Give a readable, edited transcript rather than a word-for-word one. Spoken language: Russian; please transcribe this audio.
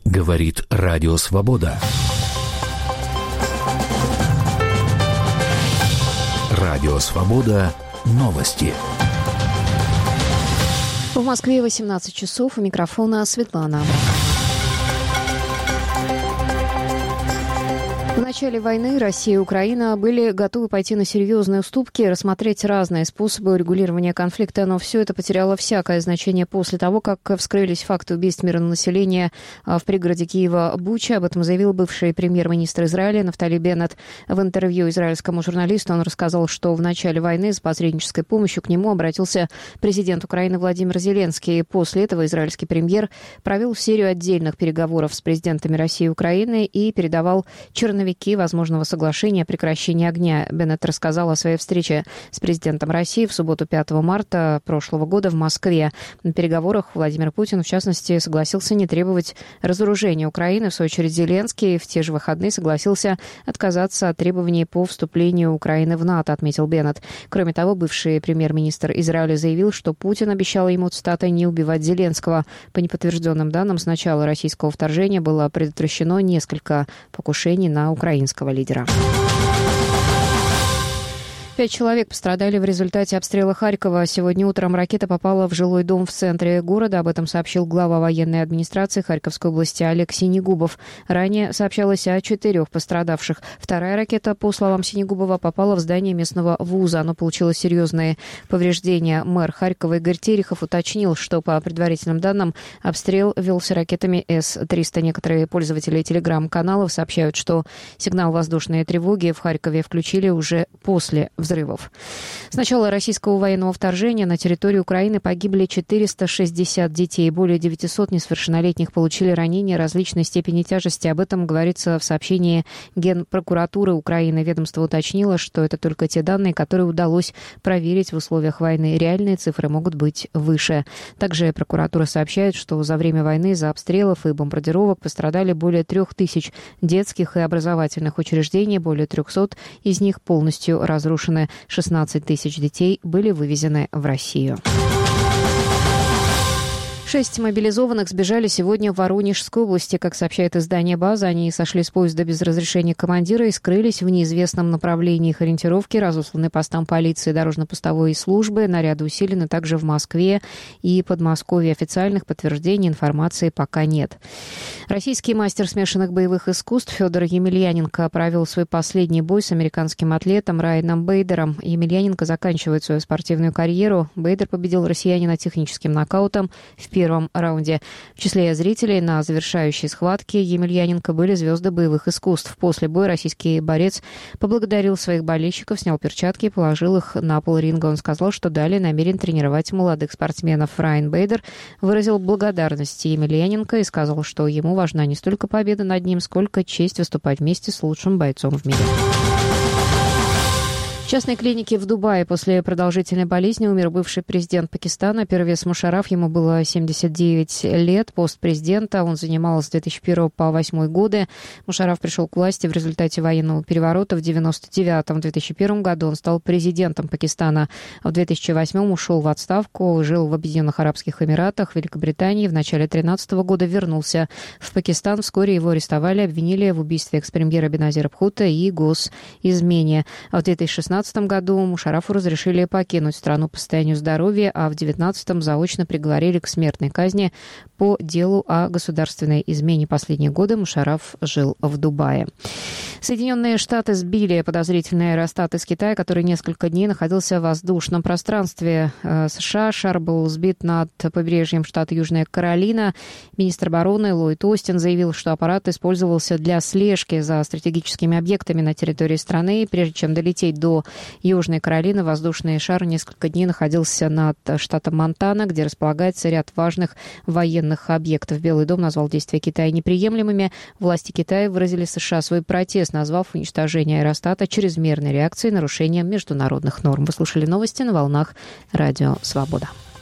Говорит Радио Свобода. Радио Свобода. Новости. В Москве 18 часов. У микрофона Светлана. В начале войны Россия и Украина были готовы пойти на серьезные уступки, рассмотреть разные способы урегулирования конфликта, но все это потеряло всякое значение после того, как вскрылись факты убийств мирного населения в пригороде Киева Буча. Об этом заявил бывший премьер-министр Израиля Нафтали Беннет. В интервью израильскому журналисту он рассказал, что в начале войны с посреднической помощью к нему обратился президент Украины Владимир Зеленский. После этого израильский премьер провел серию отдельных переговоров с президентами России и Украины и передавал черновики возможного соглашения о прекращении огня. Беннет рассказал о своей встрече с президентом России в субботу 5 марта прошлого года в Москве. На переговорах Владимир Путин, в частности, согласился не требовать разоружения Украины. В свою очередь, Зеленский в те же выходные согласился отказаться от требований по вступлению Украины в НАТО, отметил Беннет. Кроме того, бывший премьер-министр Израиля заявил, что Путин обещал ему, цитата, «не убивать Зеленского». По неподтвержденным данным, с начала российского вторжения было предотвращено несколько покушений на украинского лидера. 5 человек пострадали в результате обстрела Харькова. Сегодня утром ракета попала в жилой дом в центре города. Об этом сообщил глава военной администрации Харьковской области Олег Синегубов. Ранее сообщалось о 4 пострадавших. Вторая ракета, по словам Синегубова, попала в здание местного вуза. Оно получило серьезные повреждения. Мэр Харькова Игорь Терехов уточнил, что по предварительным данным обстрел велся ракетами С-300. Некоторые пользователи телеграм-каналов сообщают, что сигнал воздушной тревоги в Харькове включили уже после взрывов. С начала российского военного вторжения на территорию Украины погибли 460 детей. Более 900 несовершеннолетних получили ранения различной степени тяжести. Об этом говорится в сообщении Генпрокуратуры Украины. Ведомство уточнило, что это только те данные, которые удалось проверить в условиях войны. Реальные цифры могут быть выше. Также прокуратура сообщает, что за время войны из-за обстрелов и бомбардировок пострадали более 3000 детских и образовательных учреждений. Более 300 из них полностью разрушены. 16 тысяч детей были вывезены в Россию. 6 мобилизованных сбежали сегодня в Воронежской области. Как сообщает издание «База», они сошли с поезда без разрешения командира и скрылись в неизвестном направлении. Их ориентировки разосланы постам полиции, дорожно-постовой службы. Наряды усилены также в Москве и Подмосковье. Официальных подтверждений информации пока нет. Российский мастер смешанных боевых искусств Федор Емельяненко провел свой последний бой с американским атлетом Райаном Бейдером. Емельяненко заканчивает свою спортивную карьеру. Бейдер победил россиянина техническим нокаутом в первом раунде. В числе зрителей на завершающей схватке Емельяненко были звезды боевых искусств. После боя российский борец поблагодарил своих болельщиков, снял перчатки и положил их на пол ринга. Он сказал, что далее намерен тренировать молодых спортсменов. Райан Бейдер выразил благодарность Емельяненко и сказал, что ему важна не столько победа над ним, сколько честь выступать вместе с лучшим бойцом в мире. В частной клинике в Дубае после продолжительной болезни умер бывший президент Пакистана Первез Мушарраф. Ему было 79 лет. Пост президента он занимал с 2001 по 2008 годы. Мушарраф пришел к власти в результате военного переворота в 1999-2001 году. Он стал президентом Пакистана. В 2008 ушел в отставку, жил в Объединенных Арабских Эмиратах, Великобритании. В начале 2013 года вернулся в Пакистан. Вскоре его арестовали, обвинили в убийстве экс-премьера Беназира Бхутто и госизмене. В 2016 году Мушаррафу разрешили покинуть страну по состоянию здоровья, а в 2019 заочно приговорили к смертной казни по делу о государственной измене. Последние годы Мушарраф жил в Дубае. Соединенные Штаты сбили подозрительный аэростат из Китая, который несколько дней находился в воздушном пространстве США. Шар был сбит над побережьем штата Южная Каролина. Министр обороны Ллойд Остин заявил, что аппарат использовался для слежки за стратегическими объектами на территории страны. Прежде чем долететь до Южной Каролины, воздушный шар несколько дней находился над штатом Монтана, где располагается ряд важных военных объектов. Белый дом назвал действия Китая неприемлемыми. Власти Китая выразили США свой протест, назвав уничтожение аэростата чрезмерной реакцией и нарушением международных норм. Вы слушали новости на волнах Радио Свобода.